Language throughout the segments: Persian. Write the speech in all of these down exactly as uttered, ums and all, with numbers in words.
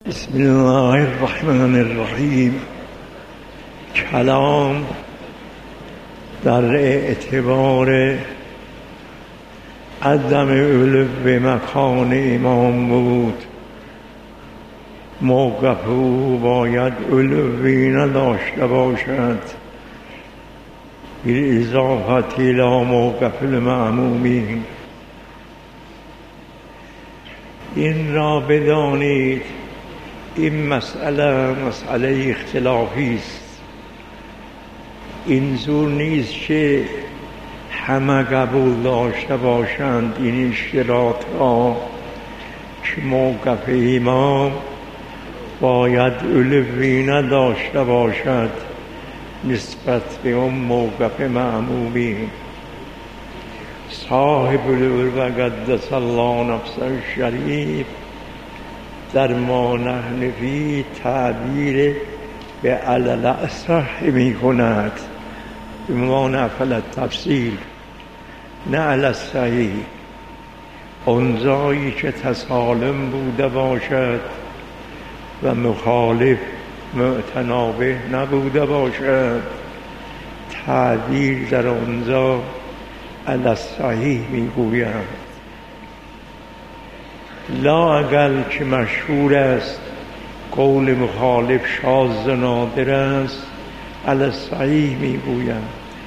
بسم الله الرحمن الرحیم. کلام در اعتبار عدم علو مکان امام بود. موقف او باید علوی نداشته باشد به اضافت الى موقف المأمومین. این را بدانید این مسئله مسئله اختلافی است. این زور نیست که همه قبول داشته باشند این اشتراط را که موقف امام باید علوی نداشته باشد نسبت به اون موقف معمومی. صاحب العلو قدس الله نفسه الشریف در ما نحن فی تعبیر به علل اصح می کند، به ما نفل تفصیل نه علی صحیح. اونجایی که تسالم بوده باشد و مخالف معتنابه نبوده باشد تعبیر در اونجا علی صحیح می گوید. لا اقل که مشهور است قول مخالف شاذ و نادر است علی صحیح می گوید.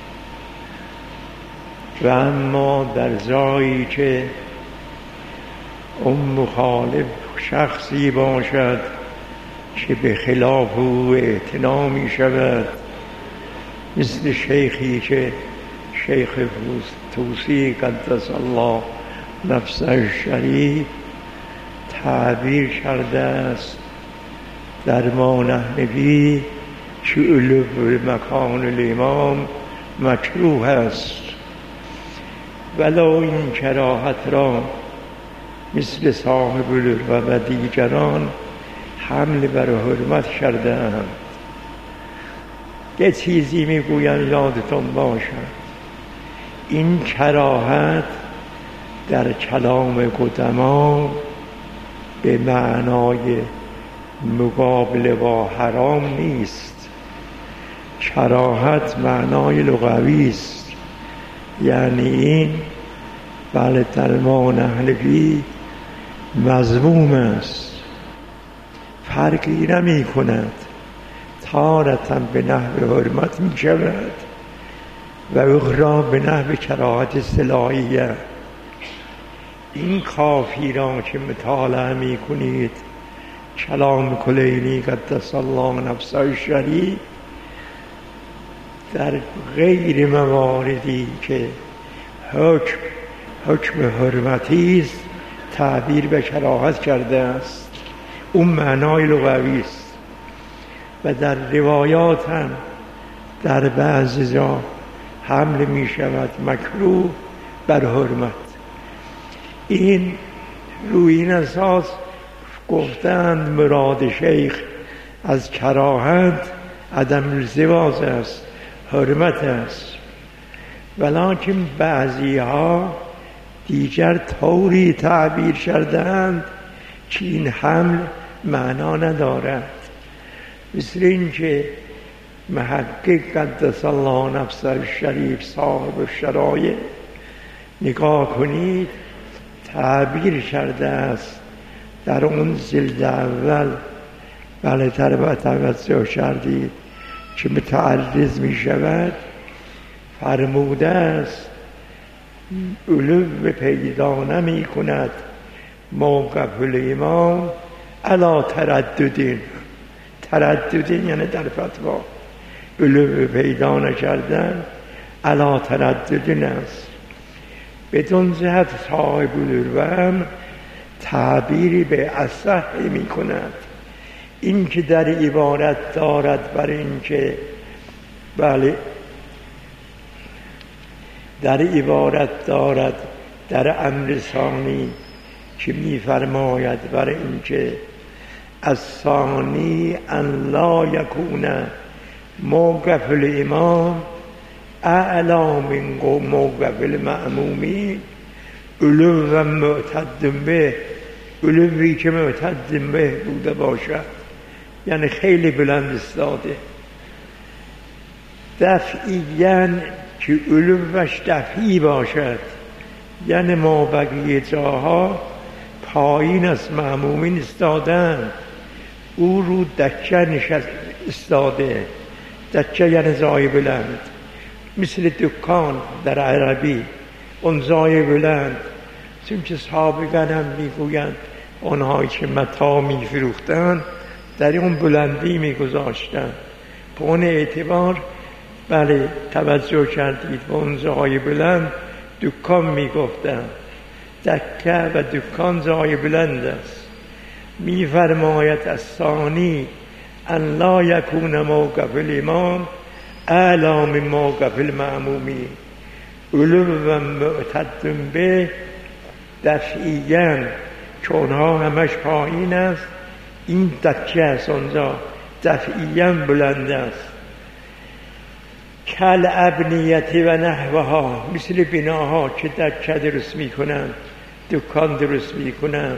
و اما در جایی که اون مخالف شخصی باشد که به خلاف او اعتنا می شود، مثل شیخی که شیخ توسی قدس الله نفسه الشریف تعبیر کرده است در ما نحن فی که علو مکان الامام مکروه است، ولو این کراهت را مثل صاحب العلو و دیگران حمل بر حرمت کرده اند. یه چیزی میگویم یادتون باشد، این کراهت در کلام قدما به معنای مقابله با حرام نیست. کراهت معنای لغوی است، یعنی این بله در ما نحن فی مذموم است، فرقی نمی کند. تارة به نحو حرمت می شود و اخرى به نحو کراهت اصطلاحیه. این کافی را که مطالعه می کنید کلام کلینی قدس الله نفسه الشریف در غیر مواردی که حکم حکم حرمتی است تعبیر به کراهت کرده است، اون معنای لغوی است. و در روایات هم در بعضی جا حمل می شود مکروه بر حرمت. این روی این اساس گفتند مراد شیخ از کراهت عدم الزواج است، حرمت است. ولکن بعضی ها دیگر طوری تعبیر کردند که این حمل معنا ندارد. مثل این که محقق قدس الله نفسه الشریف صاحب الشرایع نگاه کنید تعبیر کرده است در اون جلد اول، بله تر توجه کردید که متعرض می شود، فرموده است علو پیدا نمی کند موقف الامام علی ترددین. ترددین یعنی در فتوا علو پیدا نکردن علی ترددین است. بدون جهت صاحب العلو هم تعبیری به اصح می کند. این که در عبارت دارد بر این که بله در عبارت دارد در امر ثانی که می فرماید بر این که الثانی ان لا یکون موقف الامام اعلی من موقف المأمومی علو و معتد به علوی که معتد به بوده باشد، یعنی خیلی بلند استاده. دفعیاً که علوش دفعی باشد، یعنی ما بقیه جاها پایین از مأمومین استادن، او رو دکه نشست استاده. دکه یعنی زای بلند، مثل دکان در عربی اون زای بلند. چون که صحابگان هم میگویند اونهایی که متاع میفروختن در اون بلندی میگذاشتن. به اون اعتبار بله توجه کردید به اون زای بلند دکان میگفتن. دکه و دکان زای بلند است. میفرماید الثانی ان لا یکون موقف الامام اعلی من موقف المأمومین. علو و معتد به دفعیاً که اونها همش پایین است، این دکه است اونجا دفعیاً بلند است. کل ابنیت و نحوها، مثل بناها که دکه درست میکنند، دکان درست میکنند.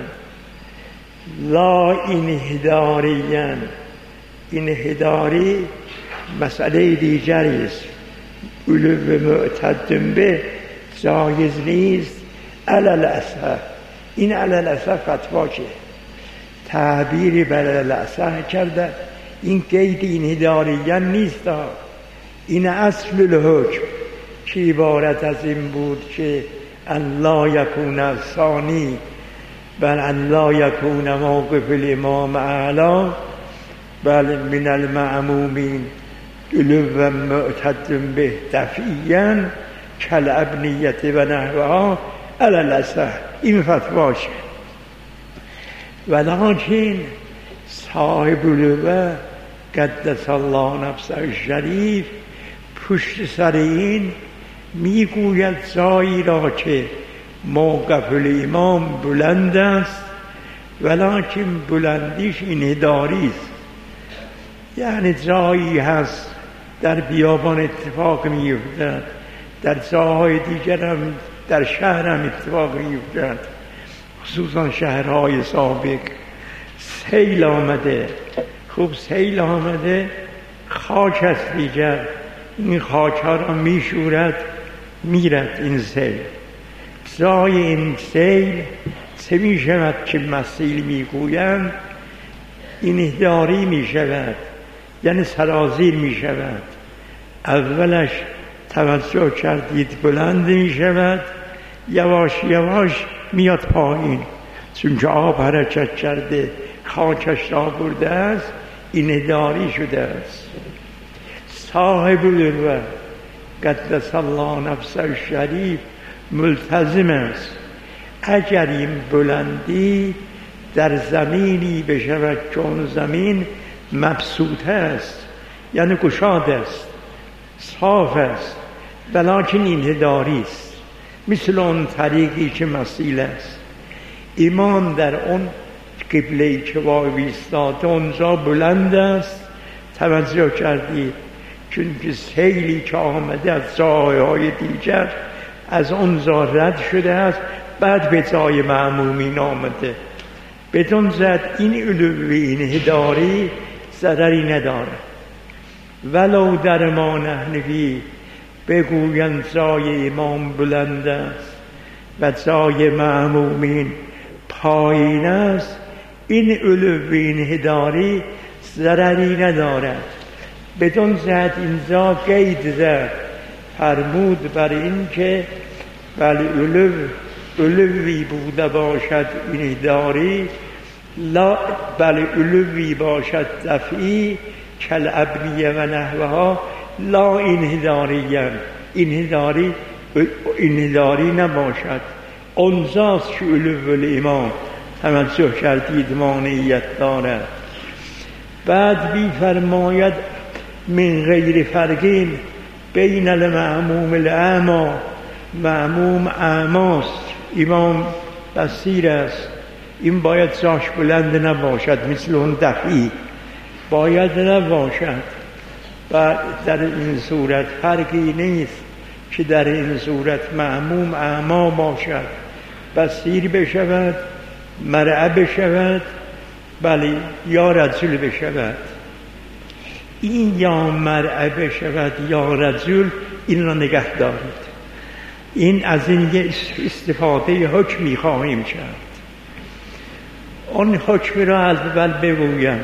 لا انحداریاً، انحداری مسئله دیگری است. علو معتد به جایز نیست علی الاصح. این علی الاصح فتوا که تعبیری بر علی الاصح کرده، این قید انحداریاً نیست. این اصل الحکم که عبارت از این بود که ان لا یکون الثانی بل ان لا یکون موقف الامام اعلی بل من المأمومین علو معتد به دفعیاً کل ابنیت و نحوها علی الاصح. این فتواشه. ولکن صاحب علو قدس الله نفسه الشریف پشت سر این میگوید جایی را که موقف الامام بلند است ولکن بلندیش انحداری است. یعنی جایی هست در بیابان اتفاق میفتد، در جاهای دیگر هم در شهر هم اتفاق میفتد، خصوصا شهرهای سابق. سیل آمده، خوب سیل آمده، خاک است دیگر، این خاک ها را میشورد میرد این سیل. جای این سیل چه میشود که مسیل میگویند؟ انحداری میشود، یعنی سرازیر میشود. اولش توجه کردید بلند میشود، یواش یواش میاد پایین، چون که آب حرکت کرده خاکش را برده است، انحداری شده است. صاحب العلو قدس الله نفسه الشریف ملتزم است اگر این بلندی در زمینی بشود چون زمین مبسوط است، یعنی گشاد است، صاف است، ولکن انحداری است، مثل اون طریقی که مسیل است. امام در اون قبله‌ای که وای ایستاده اونجا بلند است. توجه کردید؟ چون که سیلی که آمده از جاهای دیگر از اونجا رد شده است، بعد به جای مأمومین آمده. بدون زد این علوی انحداری ضرری نداره. ولو در ما نحنفی بگویند جای امام بلند است و جای مأمومین پایین است، این علوی انحداری ضرری ندارد. بدون زد اینجا قید زد، فرمود بر این که ولی علو علوی بوده باشد انحداری، لا بل علوی باشد دفعی کل ابنیه و نحوها لا انحداریان، انحداری انحداری نباشد. اونجاست که علو الامام توجه کردید مانعیت دارد. بعد بی فرماید من غیر فرقین بین المأموم الاعمی، مأموم اعماست، امام بصیر است، این باید جاش بلند نباشد، مثل اون دفعی باید نباشد. و در این صورت فرقی نیست که در این صورت مأموم اعما باشد، بصیر بشود، مرعه بشود، بله، یا رجل بشود. این یا مرعه بشود یا رجل، این را نگه دارید. این از این یه استفاده حکمی خواهیم کرد. آن حکم را از اول بگویم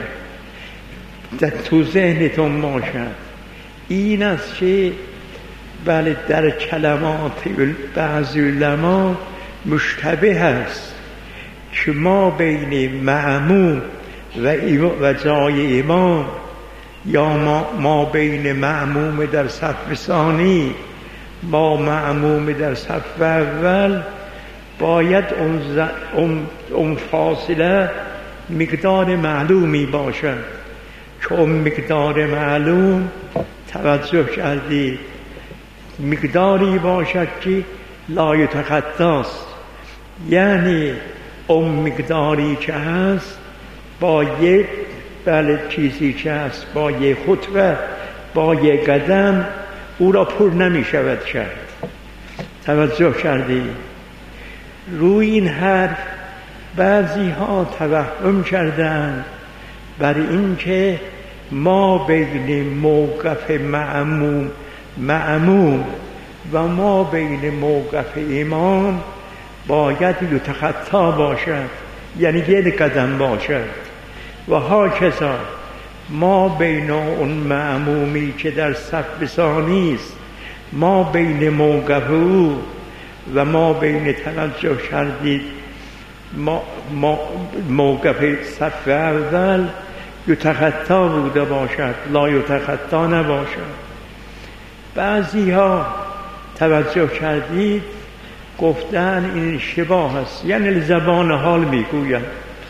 در تو ذهنتون باشد. این است که بله در کلمات بعضی علما مشتبه است که ما بین مأموم و, و جای امام یا ما, ما بین مأموم در صف ثانی با مأموم در صف اول باید اون, اون, اون فاصله مقدار معلومی باشد که اون مقدار معلوم توجه کردید مقداری باشد که لا یتخطاست، یعنی اون مقداری که هست با یک بله چیزی که هست با یک خطوه با یک قدم او را پر نمی شود کرد. توجه کردید؟ روی این حرف بعضی ها توهم کردند بر این که ما بین موقف معموم معموم و ما بین موقف امام باید یتخطا باشد، یعنی یک قدم باشد. و هاکذا ما بین اون معمومی که در صف ثانی است ما بین موقف او و ما بین توجه کردید ما, ما موقف صف اول یتخطا بوده باشد، لا یتخطا نباشد. بعضی ها توجه کردید گفتن این اشتباه است، یعنی زبان حال میگوید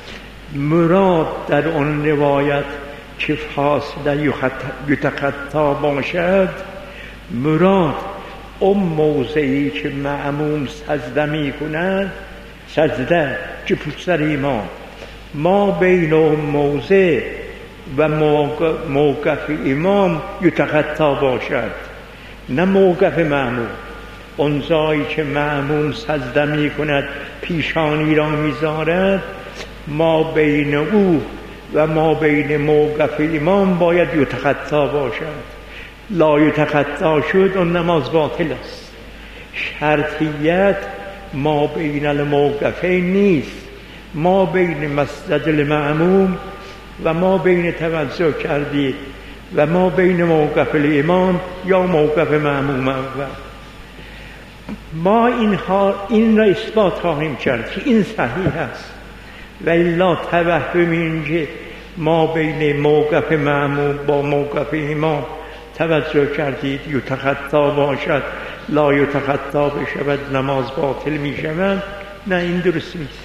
مراد در اون روایت که فاصله یتخطا باشد مراد اون موضعی که معموم سجده می کند، سجده که پشت سر امام، ما بین اون موضع و موقف امام یتخطا باشد، نه موقف معموم. اون جایی که معموم سجده می کند پیشانی را می زارد، ما بین او و ما بین موقف امام باید یتخطا باشد. لا یتخطا شد اون نماز باطل است. شرطیت ما بین الموقفین نیست، ما بین مسجد المعموم و ما بین توجه کردید و ما بین موقف الامام یا موقف معموم اول. ما اینها این را اثبات خواهیم کرد که این صحیح است. و الا توهم این که ما بین موقف معموم با موقف امام توجه کردید یتخطا باشد لا یتخطا بشود نماز باطل می شود، نه این درست نیست.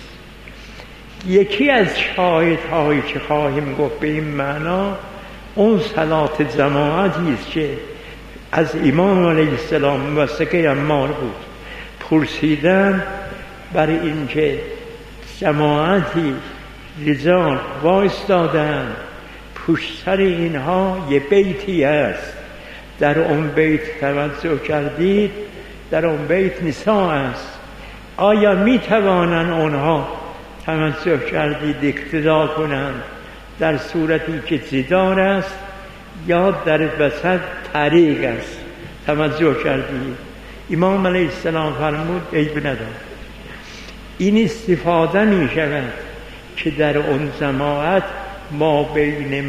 یکی از شاهدهایی که خواهیم گفت به این معنا اون صلات جماعتی است که از امام علیه السلام موثقه عمار بود. پرسیدن برای اینکه جماعتی رجال وایستادن پشت سر اینها یه بیتی هست، در اون بیت توجه کردید در اون بیت نساء است، آیا می توانن اونها توجه کردید اقتدا کنند در صورتی که جدار است یا در وسط طریق است؟ توجه کردید؟ امام علیه السلام فرمود عیب ندارد. این استفاده می شود که در اون جماعت ما بین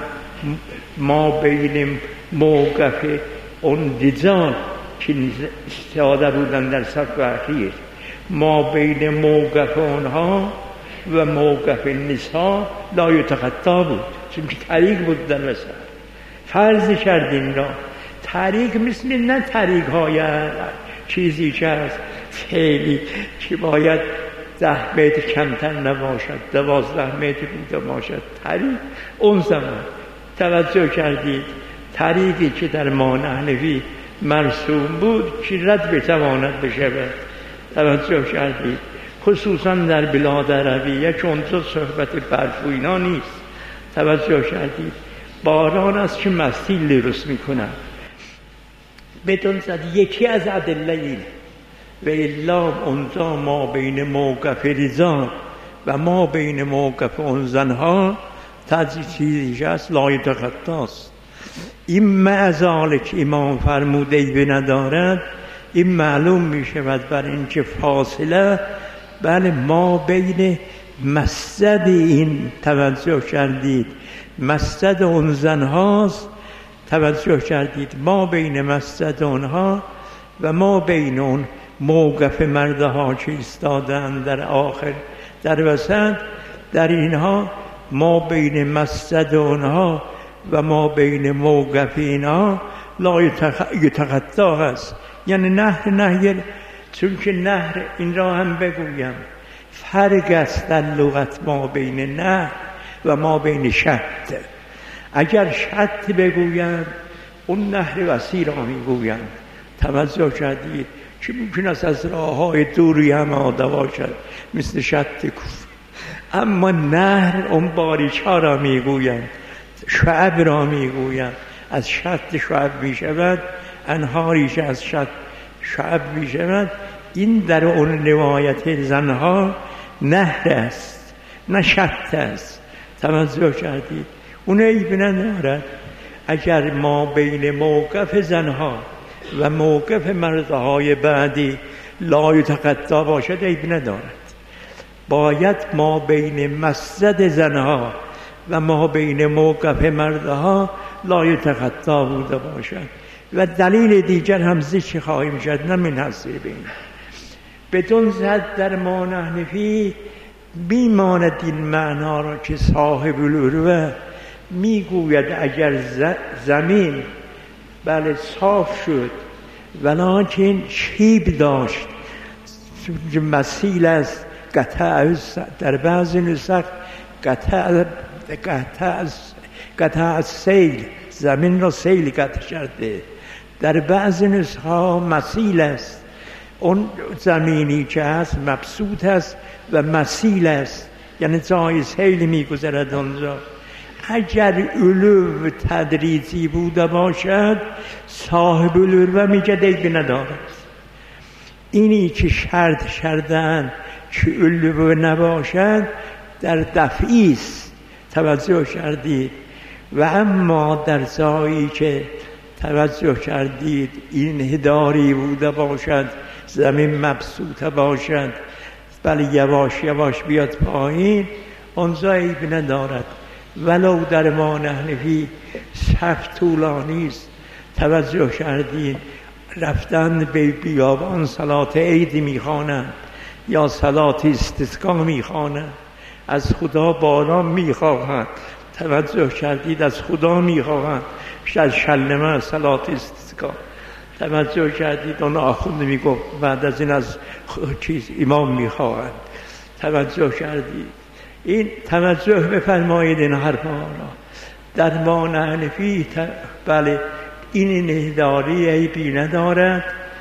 ما بین موقف اون رجال که استعاده بودن در صف اخیر ما بین موقف اونها و موقف نساء لا یتخطا بود، چون که طریق بود در وسط. فرض کردیم را طریق مثل نه طریق های چیزی که هست خیلی که باید ده متر کمتر نباشد، دوازده متر بوده باشد. طریق اون زمان توجه کردید طریقی که در ما نحنفی مرسوم بود که رد بتواند بشود. توجه کردید خصوصا در بلاد عربیه که اونجا صحبت برف و اینا نیست. توجه کردید باران است که مسیل درست میکنن. بدون زد یکی از ادله این و الا اونجا ما بین موقف رجال و ما بین موقف اون زنها چیزیش هست لا یتخطاست. این معزال که امام فرموده ای ندارد، این معلوم می شود بر این که فاصله بله ما بین مسجد این توجه کردید، مسجد اون زن هاست توجه کردید، ما بین مسجد اونها و ما بین اون موقف مردها که ایستادن در آخر در وسط، در اینها ما بین مسجد اونها و ما بین موقف اینها لا یتخطا هست. یعنی نهر نهر، چون که نهر این را هم بگویم فرق است در لغت ما بین نهر و ما بین شط. اگر شط بگویم اون نهر وسیع را میگویم، توجه کردید که ممکن است از راه های دوری هم آمده باشد مثل شط کوفه، اما نهر اون باریچا را میگویم، شعب را میگویم. از شط شعب میشود، انهاریش از شط شعب میشود. این در اون روایت زنها نهر است نه شط است، توجه کردید. اون عیب ندارد اگر ما بین موقف زنها و موقف مردهای بعدی لا یتخطا باشد، عیب ندارد. باید ما بین مسجد زنها و ما بین موقف مردها لا یتخطا بوده باشد. و دلیل دیگر هم ذکر خواهیم کرد، نه من حسب این بدون زد در ما نحنفی میماند این معنا را که صاحب العروه میگوید اگر زمین بله صاف شد ولکن شیب داشت، مسیل است، قطع در بعض نسخ قطع قطع قطع سیل، زمین را سیل قطع کرده. در بعض نسخه مسیل است، اون زمینی که هست مبسوط است و مسیل است، یعنی جای سیل میگذرد اونجا. اگر علو تدریجی بوده باشد صاحب العروه میگه دیگه ندارد. اینی که شرط شردن که علو نباشد در دفعی است، توجه کردید. و اما در جایی که توجه کردید این هداری بوده باشد، زمین مبسوطه باشد، بله یواش یواش بیاد پایین، اونجا عیب ندارد. ولو در ما نحنفی صف طولانی است، توجه کردید رفتن به بیابان صلات عید میخوانند یا صلات استسقا میخوانند، از خدا باران میخواهند، توجه کردید از خدا میخواهند، از شلمه صلات استسقا، توجه کردید اون آخوند میگفت بعد از این از چیز امام میخواهند، توجه کردید. این توجه بفرمایید این حرفا را. در ما نحنفی بله این نهداری عیبی ندارد.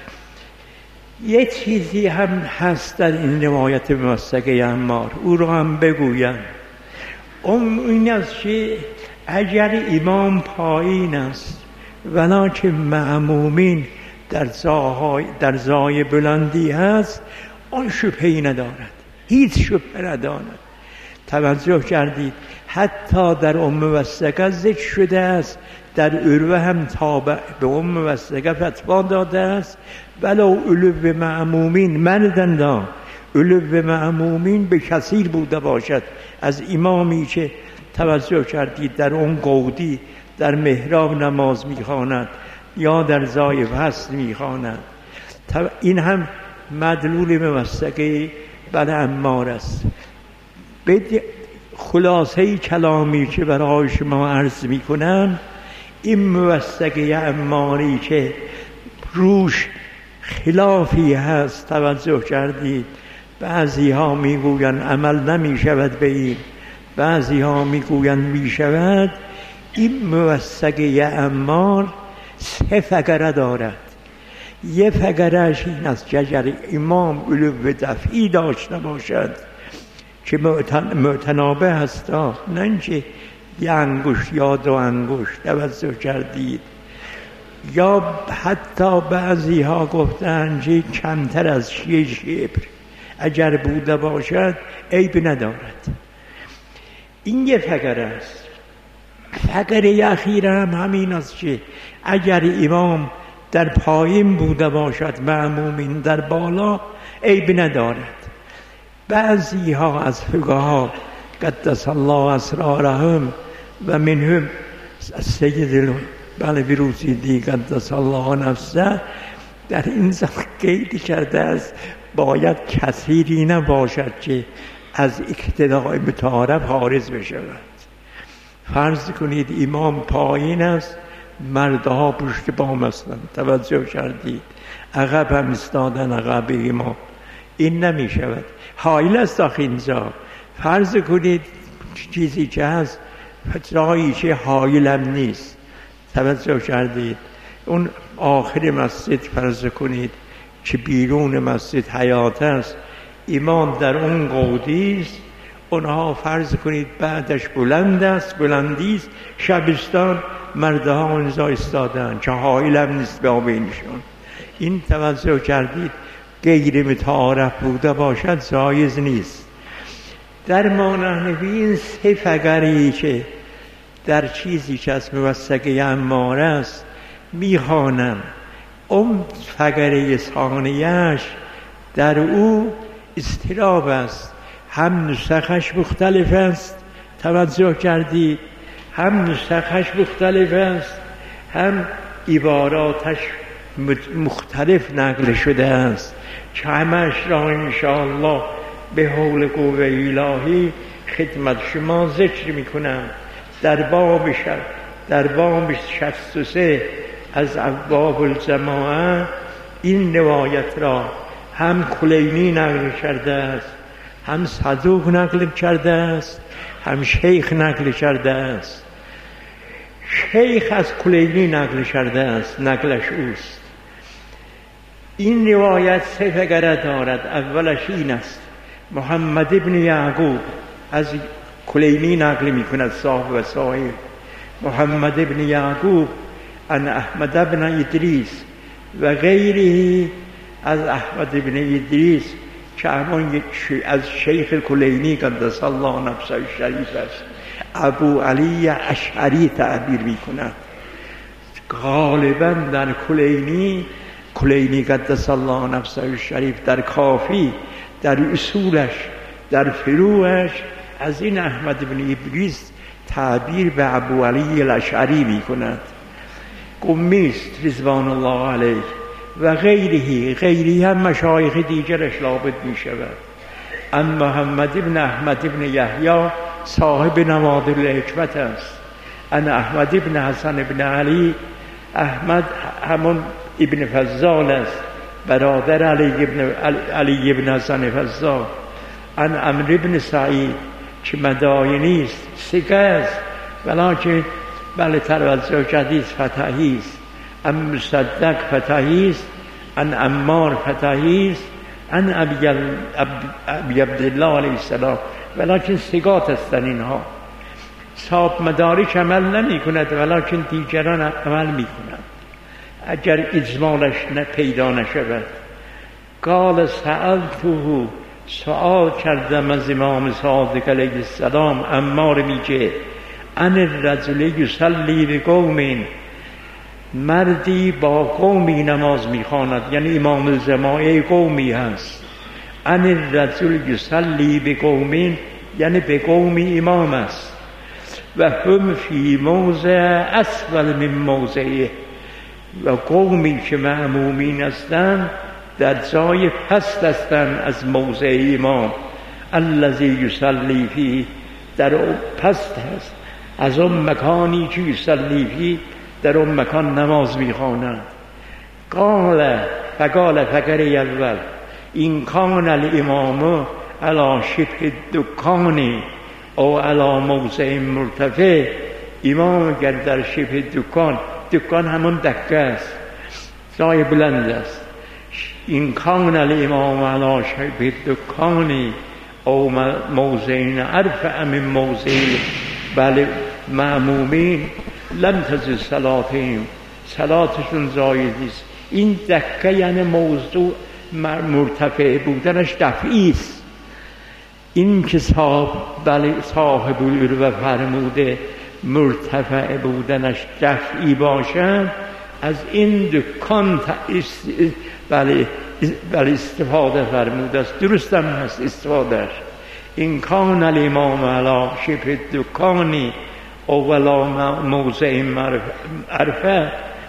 یه چیزی هم هست در این روایت موثقه عمار، او رو هم بگویم. اون این است که اگر امام پایین است ولکن مأمومین در زای در زای بلندی هست، آن شبهی ندارد، هیچ شبهه ندارد. توجه کردید حتی در ام موثقه ذکر شده است، در عروه هم تابع به ام موثقه فتوا داده است ولو علو مأمومین مردن دا علو مأمومین به کثیر بوده باشد از امامی که توجه کردید در اون قودی در محراب نماز میخواند یا در زای فصل میخواند. این هم مدلول موثقه بر عمار است. به خلاصه کلامی که برای شما عرض میکنم، این موثقه عماری که روش خلافی هست، توجه کردید بعضی ها میگوین عمل نمی شود به این، بعضی ها میگوین می شود. این موثقه عمار سه فقره دارد. یه فقرهش این است که اگر امام علو دفعی داشته باشد که معتنابه هست، نه اینکه یه انگشت یا دو انگشت، توجه کردید. یا حتی بعضی ها گفتن که کمتر از شیش شبر اگر بوده باشد عیب ندارد. این یه فقره است. فقره اخیر هم همین است که اگر امام در پایین بوده باشد مأمومین در بالا عیب ندارد. بعضی ها از فقها قدس الله اسرارهم و منهم سید بله بروزیدی قدس الله نفسه در این زمان قید کرده است باید کثیری نباشد که از اقتداء متعارف حارس بشود. فرض کنید امام پایین است، مردها پشت بام هستند، توجه کردید، عقب هم استادن عقب امام، این نمی شود. حائل است آخه اینجا. فرض کنید چیزی که هست جایی که حائل هم نیست، توجه کردید، اون آخر مسجد فرض کنید که بیرون مسجد حیات است، امام در اون قودی است، اونها فرض کنید بعدش بلند است، بلندی است، شبستان، مردها اونجا استادن که حائل هم نیست به بینشون. این توجه کردید غیر متعارف بوده باشد جایز نیست. در مانحنفی این سه فقری که در چیزی که از موثقه اماره است میخوانم، اون فقره ثانیه‌اش در او اضطراب است، هم نسخش مختلف است، توجه کردی، هم نسخش مختلف است، هم عباراتش مختلف نقل شده است که همش را انشاءالله به حول قوه الهی خدمت شما ذکر میکنم. در باب شب در باب شصت و سه از ابواب الجماعه این روایت را هم کلینی نقل کرده است، هم صدوق نقل کرده است، هم شیخ نقل کرده است. شیخ از کلینی نقل کرده است، نقلش اوست. این روایت سه فقره دارد. اولش این است: محمد ابن یعقوب از کلینی نقل می کند، صاحب وسائل. محمد ابن یعقوب عن احمد ابن ادریس و غیره از احمد ابن ادریس که همون از شیخ کلینی قدس الله نفسه الشریف است، ابو علی اشعری تعبیر می کند. غالبا در کلینی کلینی قدس الله نفسه الشریف در کافی، در اصولش، در فروعش از این احمد بن ادریس تعبیر به ابو علی الاشعری می کند. قمیست رضوان الله علیه و غیره غیره هم مشایخ دیگرش لابد می شود. ان محمد ابن احمد ابن یحیی صاحب نوادر الحکمت است. ان احمد ابن حسن ابن علی، احمد همون ابن فضال است، برادر علی ابن, علی ابن حسن فضال. ان عمرو ابن سعید که مداینی است، سکه است، ولیکن بله توجه جدید فتحی است. ان مصدق فتحی است، ان عمار فتحی است، ان ابی عبدالله علیه السلام، ولیکن سگات هستند اینها. صاحب مدارک عمل نمی کند ولیکن دیگران عمل می کنند اگر اجمالش پیدا نشود. قال سألته، سؤال کردم از امام صادق علیه السلام، عمار میگه ان الرجل یصلی بقوم، مردی با قومی نماز میخواند، یعنی امام الجماعه قومی هست. ان الرجل یصلی بقوم یعنی به قومی امام است، و هم فی موضع اسفل من موضعه، و قومی که مأمومین هستند در جای پست هستند از موضع امام. الذی یصلی فیه، در پست هست از اون مکانی که یصلی فیه، در اون مکان نماز میخوانند. قال فقال فقره اول این کان الامام علی شبه دکانی او علی موضع مرتفع، امام اگر در شبه دکان، دکان همون دکه است، جای بلند است، این کان الامام علی شبه دکانی او موضعین ارفع من موضع بله مأمومین لم تجز صلاتهم، صلاتشون جایز نیست. این دکه یعنی موضوع مرتفع بودنش دفعی است. این که صاحب بله صاحب العلو فرموده مرتفع بودنش دفعی باشد، از این دکان بله بله استفاده فرموده است. درست هم هست استفادهش. این کان الامام علی شبه دکانی اولا موضع عرفه،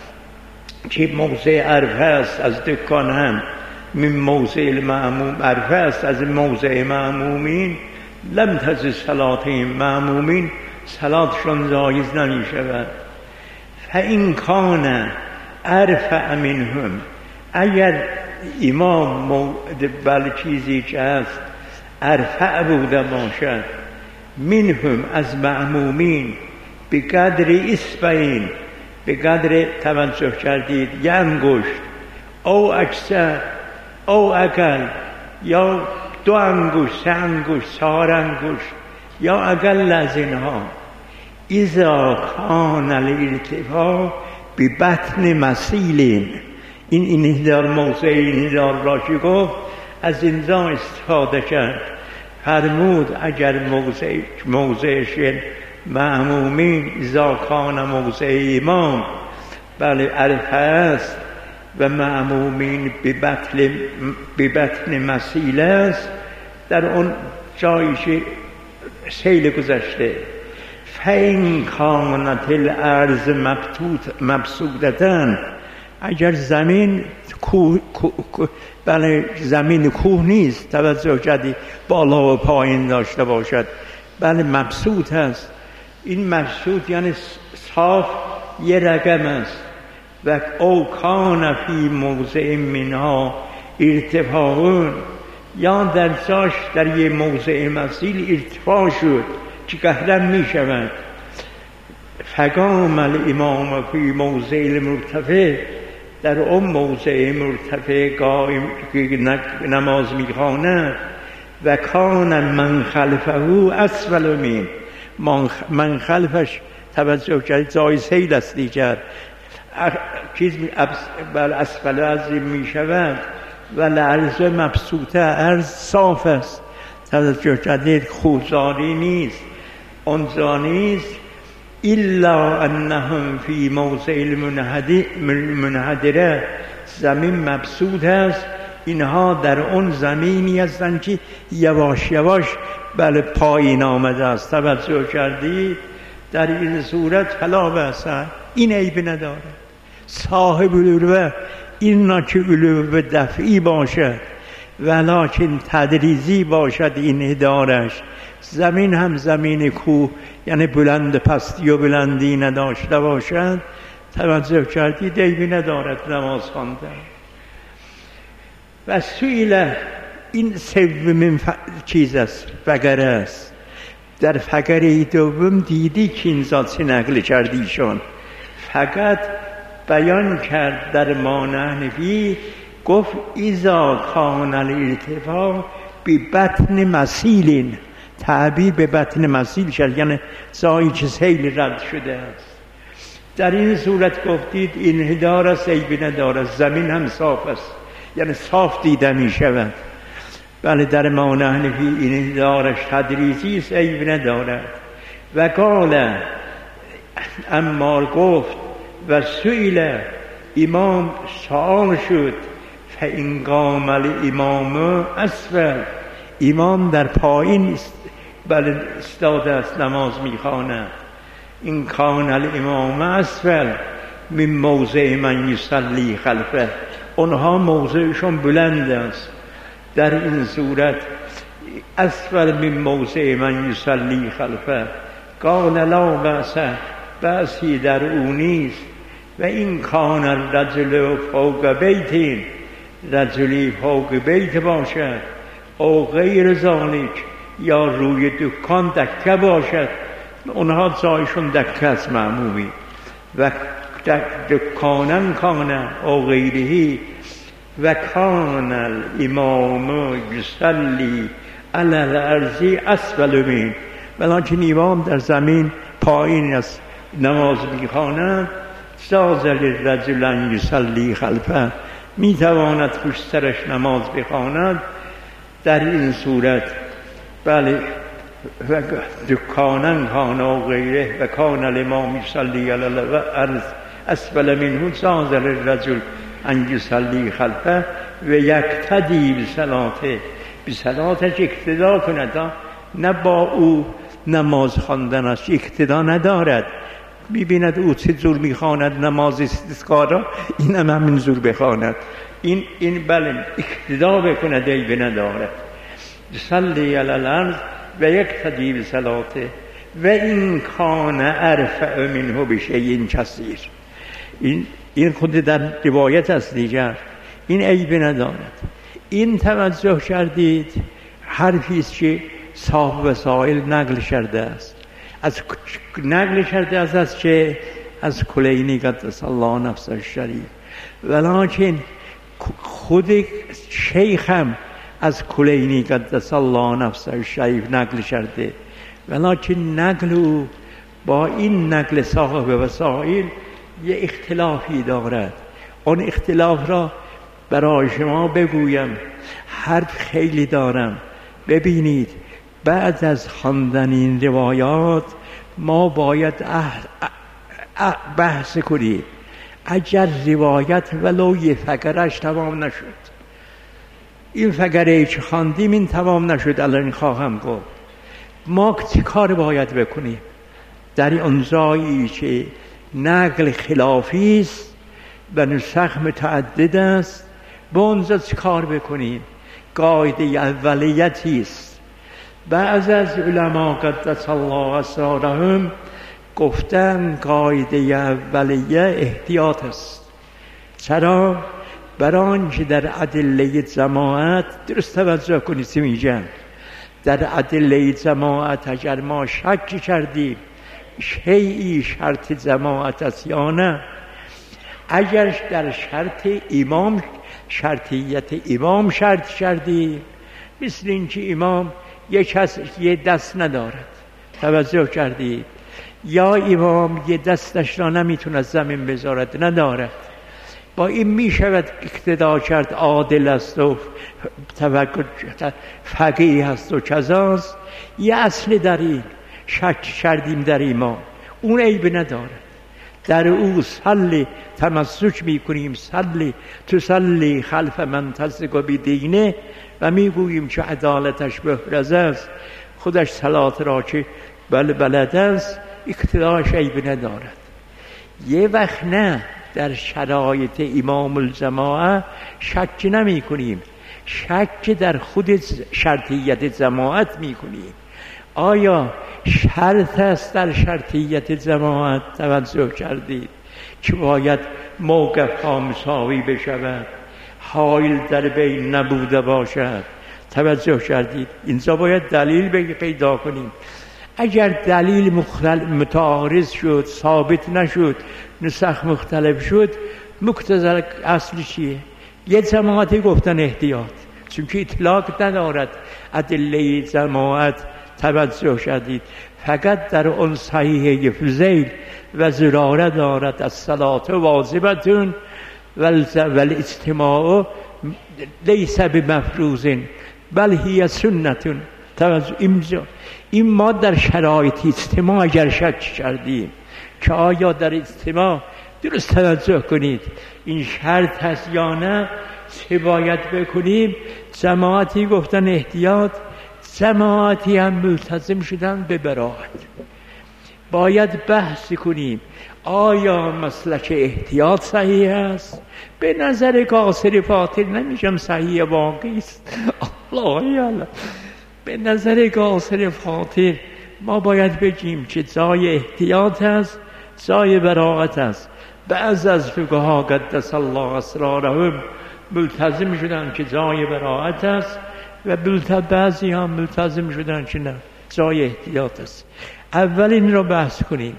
که موضع عرفه است از دکان هم من موضع المعموم عرفه است از موضع معمومین، لم تز صلاتهم معمومین صلاتشون جایز نمی شود. فإن کان ارفع منهم، اگر امام بل چیزی که هست ارفع بوده باشد منهم از معمومین به قدر اصبعین، به قدر توجه کردید یه انگشت، او اکثر او اقل، یا دو انگشت سه انگشت چهار انگشت یا اقل از اینها، اذا کان الارتفاع به بطن مسیلین. این این در موضع این در راشی گفت از اینجا استفاده کرد. فرمود اگر موضع موضعش معمومین اذا کان موضع امام بله عرفه است و معمومین به بطن به بطن مسیل است، در اون جایش سیل گذشته. فین کانت الارض مبسوطتن، اگر زمین کوه بله زمین کوه نیست، توجه کردی بالا و پایین داشته باشد، بله مبسوط هست. این مبسوط یعنی صاف یه رقم است. و او کان فی موضع منها ارتفاعون، یا در جاش در یه موضع مسیل ارتفاع شد که قهرم می شود. فقام الامام فی موضع المرتفع، در اون موضع مرتفع قائم که نماز می خواند. و کان من خلفه اسفل من، من خلفش توجه کرد جای سیل است دیگر چیز بر اسفل از می شود. و الارض مبسوطه، ارض صاف است، توجه کردید خوزانی نیست اونجا نیست. الا انهم فی موضع المنحدره، زمین مبسوط است، اینها در اون زمینی هستند که یواش یواش بله پایین آمده است. توجه کردید در این صورت فلا بأس، این عیب نداره. صاحب العلو این که علو دفعی باشد ولکن تدریجی باشد این ادارش. زمین هم زمین کوه یعنی بلند پستی و بلندی نداشته باشد، توجه کردید عیبی ندارد نماز خواندن. و سویل این سومین ف... چیز است، فقره است. در فقره دوم دیدی که این ذات نقل کردیشون فقط بیان کرد در مانحنفی، گفت اذا کان الارتفاع به بطن مسیلین، تعبیر به بطن مسیل شد یعنی جایی که سیل رد شده است. در این صورت گفتید این هدار است عیبی ندارد، زمین هم صاف است یعنی صاف دیده می شود. بله در مانحنفی این هدارش تدریجی است عیبی ندارد. و قال اما گفت و سئل امام سوال شد فإن قام الامام اسفل، امام در پایین است بله استاده است نماز میخواند. این کان الامام اسفل من موضع من یصلی خلفه، اونها موضعشون بلند است. در این صورت اسفل من موضع من یصلی خلفه. قال لا بأس، بأسی در او نیست. و این کان الرجل فوق بیت، رجلی فوق بیت باشد او غیر ذالک، یا روی دکان دکه باشد، اونها جایشون دکه است معمومی. و دکانن کانه او غیرهی. و کان الامام یصلی علی الارض اسفل من، ولیکن امام در زمین پایین است نماز میخواند. جاز للرجل ان یصلی خلفه، میتواند پشت سرش نماز بخواند، در این صورت بله و دکانن کانا و غیره و کان الامام یصلی علی الارض اسفل منه ساز الرجل ان یصلی خلفه و یقتدی بصلاته، بصلاتش اقتدا کند، نه با او نماز خواندنش اقتدا ندارد. می‌بیند او چه جور می‌خواند نماز استسقا را، این هم همین جور بخواند. این این بله اقتدا بکند عیب ندارد. صلی علی الارض و یقتدی بصلاته و این کان ارفع منه بشیء کثیر. این این خود در روایت است دیگر، این عیب ندارد. این توجه کردید حرفی است که صاحب وسائل نقل کرده است، از نقل کرده است از چه؟ از کلینی قدس الله نفسه الشریف، ولکن خود شیخ هم از کلینی قدس الله نفسه الشریف نقل کرده، ولکن نقل او با این نقل صاحب وسائل یه اختلافی دارد. آن اختلاف را برای شما بگویم، حرف خیلی دارم. ببینید بعد از خواندن این روایات ما باید بحث کنیم. اگر روایت ولو یه فقرش تمام نشد، این فقره که خواندیم این تمام نشد، الان خواهم گفت ما چه کار باید بکنیم در اون جایی که نقل خلافی است و نسخ متعدد است. با اونجا چه کار بکنیم؟ قاعده اولیتی است. بعض از علما قدس الله اسرارهم گفتن قاعده اولیه احتیاط است. چرا؟ برای آنکه در ادله جماعت درست توجه کنید میگم، در ادله جماعت اگر ما شک کردیم شیئی شرط جماعت است یا نه، اگر در شرط امام شرطیت امام شرط کردیم، مثل اینکه امام یک کس یه دست ندارد، توجه کردید، یا امام یه دستش را نمیتونه زمین بذارد، ندارد، با این میشود اقتدا کرد، عادل است و فقیه است و کذاست. یه اصل در این شک کردیم در امام، اون عیب ندارد، در او صلی تمسک میکنیم، صلی تصلی خلف من تزدق بدینه و میگوییم که عدالتش بهرز است، خودش صلات را که بل بلد است، اقتداش عیب ندارد. یه وقت نه، در شرایط امام الجماعه شک نمی کنیم، شک در خود شرطیت جماعت می کنیم. آیا شرط است در شرطیت جماعت؟ توجه کردید که باید موقف ها مساوی بشود، حائل در بین نبوده باشد. توجه کردید اینجا باید دلیل پیدا کنیم. اگر دلیل متعارض شد، ثابت نشد، نسخ مختلف شد، مقتضی اصل چیه؟ یه جماعتی گفتن احتیاط، چون که اطلاق ندارد ادله جماعت. توجه کردید فقط در اون صحیح فضیل و زراره دارد از صلات واجبتون و اجتماع لیس بمفروض بل هی سنتون. توجه اینجا این ما در شرایط اجتماع اگر شک کردیم که آیا در اجتماع درست توجه کنید این شرط هست یا نه، چه باید بکنیم؟ جماعتی گفتن احتیاط، جماعتی هم ملتزم شدن به براءت. باید بحث کنیم آیا مسلک احتیاط صحیح است؟ به نظر قاصر فاطر نمیشم صحیح واقعی است، الله یعلم. به نظر قاصر فاطر ما باید بگیم که جای احتیاط است، جای براءت است. بعض از فقها قدس الله اسرارهم ملتزم شدن که جای براءت است و بعضی هم ملتزم شدن که نه، جای احتیاط است. اول این رو بحث کنیم.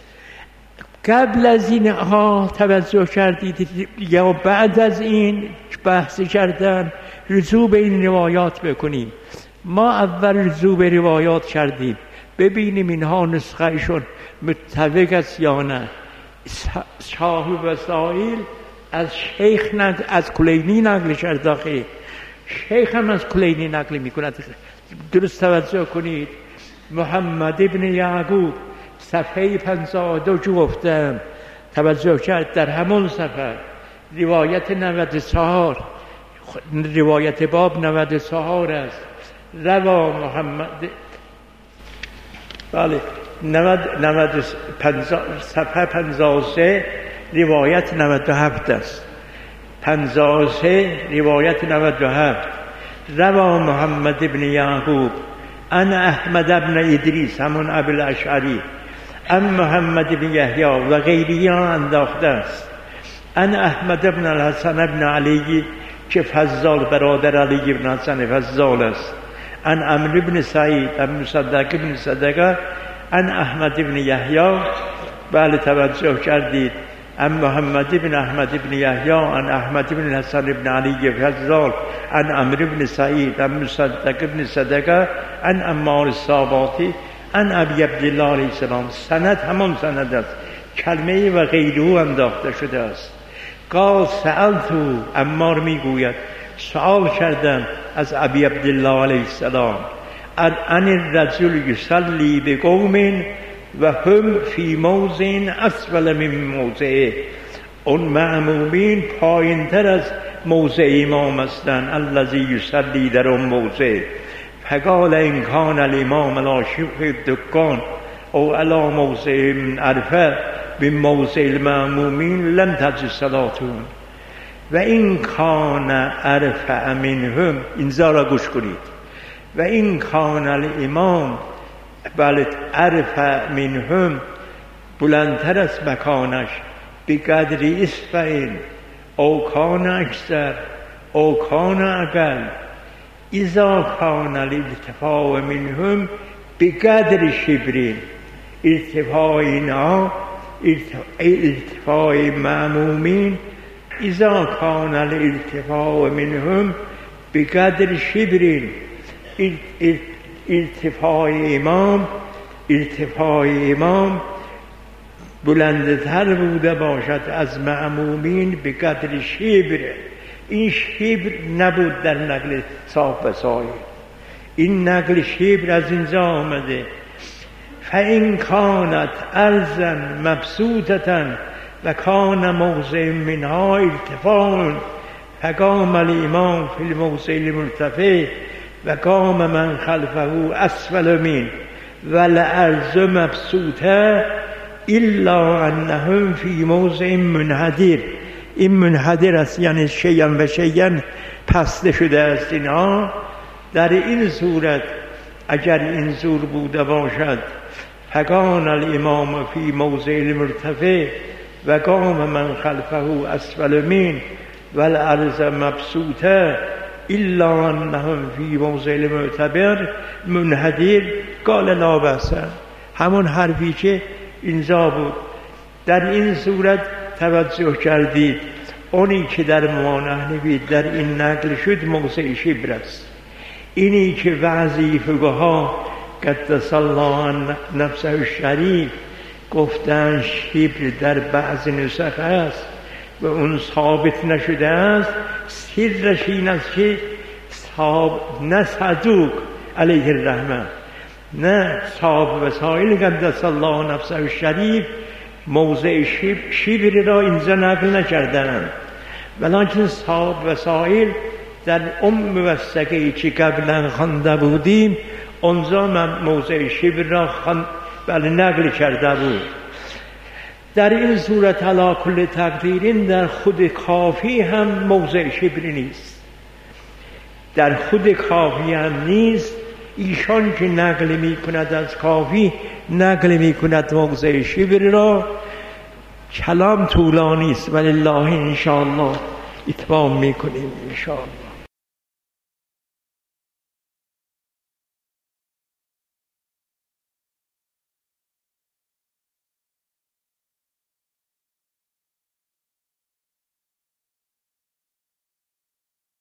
قبل از این ها توجه کردید یا بعد از این بحث کردن رجوع به این روایات بکنیم. ما اول رجوع به روایات کردیم ببینیم اینها نسخهشون متفق است یا نه. صاحب وسائل از شیخ نقل، از کلینی نقل کرد داخل. شیخ هم از کلینی نقل میکند. درست توجه کنید. محمد ابن یعقوب صفحه پنجاه و دو گفتم، توجه کرد در همون صفحه روایت نود و چهار، روایت باب نود و چهار است. روا محمد بله نود نود صفحه پنجاه و سه روایت نود و هفت است. پنجاه و سه روایت نود و هفت. روا محمد ابن یعقوب ان احمد ابن ادریس همون ابو الاشعری ان محمد ابن یحیی و غیری انداخته است. ان احمد ابن الحسن ابن علی که فضال برادر علی ابن حسن فضال است. ان عمرو ابن سعید ان مصدق ابن صدقه ان احمد ابن یحیی، بله توجه کردید، ان محمد ابن احمد ابن یحیی ان احمد ابن حسن ابن علی فضال ان عمرو ابن سعید ان مصدق ابن صدقه ان عمار الصاباتی ان ابی عبدالله علیه السلام. سند همان سند است، کلمه و غیره انداخته شده است. قال سألتو، عمار میگوید سوال کردم از ابی عبدالله علیه السلام ان الرجل یصلی بقوم و هم فی موضع اسفل من موضعه. اون معمومین پایین تر از موضع امام هستند الذی یصلی در اون موضع. فقال ان کان الامام لا شبه دکان او علی موضع من عرفه بموضع المعمومین لم تجد صلاتون و این کان عرفه منهم. اینجا را گوش کنید. و این کان الامام بله عرفه منهم، بلندتر از مکانش، بقدر اصفعین او کان اکثر او کان اقل. اذا کان الارتفاع منهم بقدر شبرین، ارتفاع اینا ارتفاع معمومین. اذا کان الارتفاع منهم بقدر شبرین، ارتفاع امام ارتفاع امام بلندتر بوده باشد از معمومین به قدر شبر. این شبر نبود در نقل صاحب وسایل، این نقل شبر از اینجا آمده. فإن كانت أرضا مبسوطة و کان موضع منها ارتفاع فقام الامام في الموضع المرتفع و قام من خلفه اسفل من والارض مبسوطه الا انهم في موضع منحدر. این منحدر است یعنی شیئا و شیئا پسته شده است. اینها در این صورت اگر این زور بوده باشد فقام الامام فی موضع المرتفع و قام من خلفه اسفل من والارض مبسوطه الا انهم فی موضع المعتبر منحدر. قال لا بأس، همون حرفی که اینجا بود. در این صورت توجه کردید اونی که در ما نحنوید در این نقل شد موضع شبر است. اینی که بعضی فقها قدس الله نفسه الشریف گفتن شبر در بعض نسخ است و اون ثابت نشده است. سرش این است که نه صدوق علیه الرحمه نه صاحب وسائل قدس الله نفسه الشریف موضع شبر را اینجا نقل نکردند، ولیکن صاحب وسائل در ام موثقه‌ای که قبلا خوانده بودیم اونجا موضع شبر را خواند بله نقل کرده بود. در این صورت علی کل تقدیرین در خود کافی هم موضع شبر نیست، در خود کافی هم نیست. ایشان که نقل می کند از کافی نقل می کند موضع شبر را. کلام طولانی است ولی الله انشاءالله اتمام می کنیم انشاءالله.